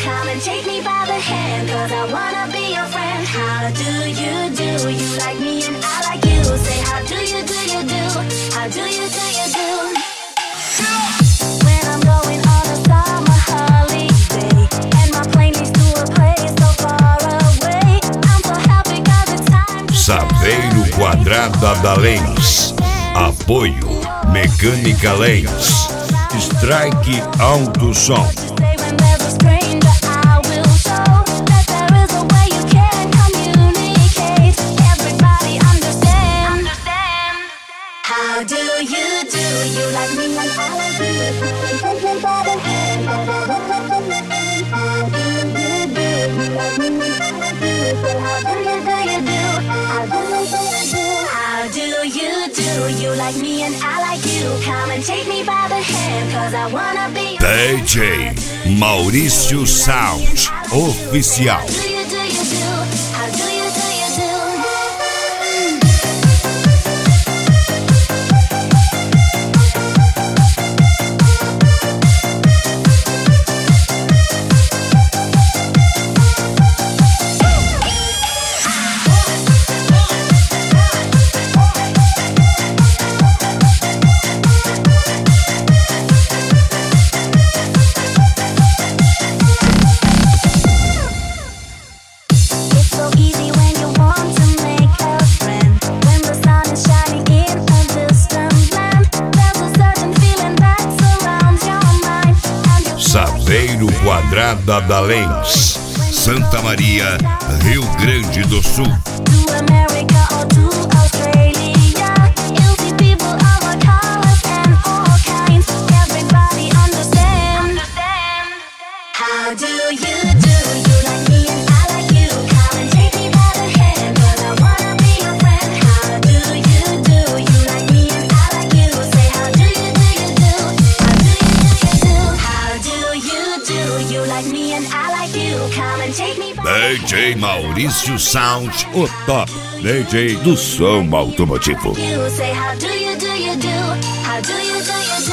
come and take me by the hand, cause I wanna be your friend. How do you do? You like me and I like you. Say how do you do? How do you do? When I'm going on a summer holiday and my plane leaves to a place so far away, I'm so happy cause it's time to Saveiro Quadrada da Lens. Apoio Mecânica Lens. Strike Alto Som. How do you do? You like me and I like you. Take me by the hand. How do you do? You like me and I like you. Come and take me by the hand, cause I wanna be DJ Maurício Sound Oficial. How do you do? How do you do? Saveiro Quadrada da Lens, Santa Maria, Rio Grande do Sul. DJ Maurício Sound, o top DJ do som automotivo. You say how do you do? How do you do?